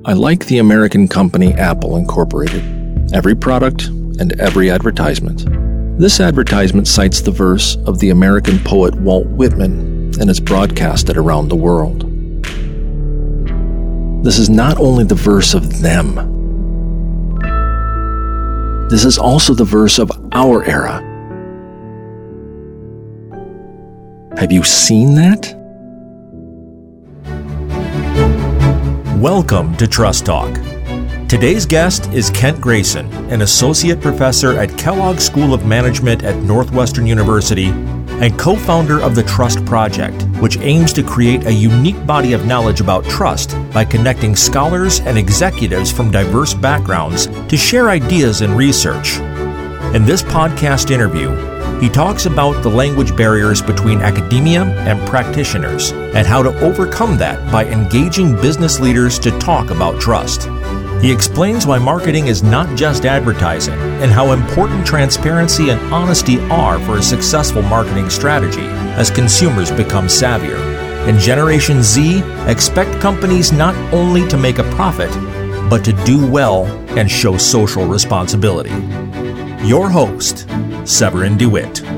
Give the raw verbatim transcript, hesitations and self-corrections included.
I like the American company Apple Incorporated. Every product and every advertisement. This advertisement cites the verse of the American poet Walt Whitman and is broadcasted around the world. This is not only the verse of them. This is also the verse of our era. Have you seen that? Welcome to Trust Talk. Today's guest is Kent Grayson, an associate professor at Kellogg School of Management at Northwestern University and co-founder of the Trust Project, which aims to create a unique body of knowledge about trust by connecting scholars and executives from diverse backgrounds to share ideas and research. In this podcast interview, he talks about the language barriers between academia and practitioners and how to overcome that by engaging business leaders to talk about trust. He explains why marketing is not just advertising and how important transparency and honesty are for a successful marketing strategy as consumers become savvier. And Generation Z expect companies not only to make a profit, but to do well and show social responsibility. Your host, Severin DeWitt.